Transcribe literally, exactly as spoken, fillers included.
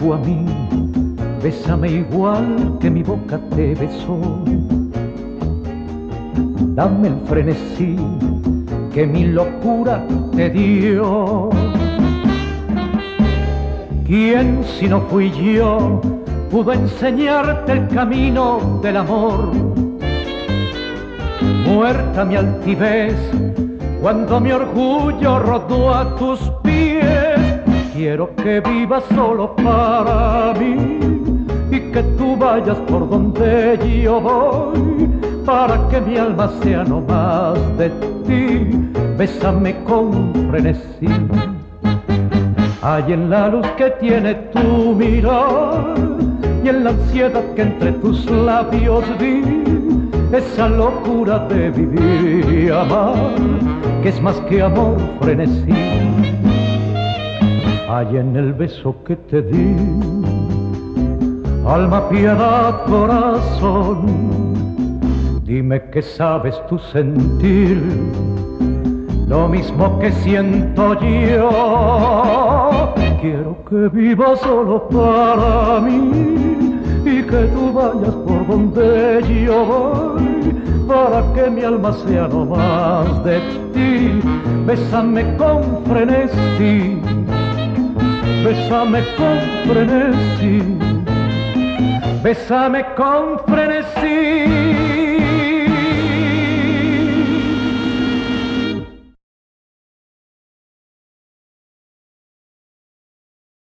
a mí, bésame igual que mi boca te besó. Dame el frenesí que mi locura te dio. ¿Quién si no fui yo pudo enseñarte el camino del amor? Muerta mi altivez cuando mi orgullo rodó a tus pies. Quiero que vivas solo para mí y que tú vayas por donde yo voy, para que mi alma sea no más de ti. Bésame con frenesí. Hay en la luz que tiene tu mirar y en la ansiedad que entre tus labios vi, esa locura de vivir y amar, que es más que amor, frenesí. Hay en el beso que te di, alma, piedad, corazón, dime que sabes tú sentir lo mismo que siento yo. Quiero que vivas solo para mí y que tú vayas por donde yo voy, para que mi alma sea no más de ti. Bésame con frenesí, bésame con frenesí, bésame con frenesí.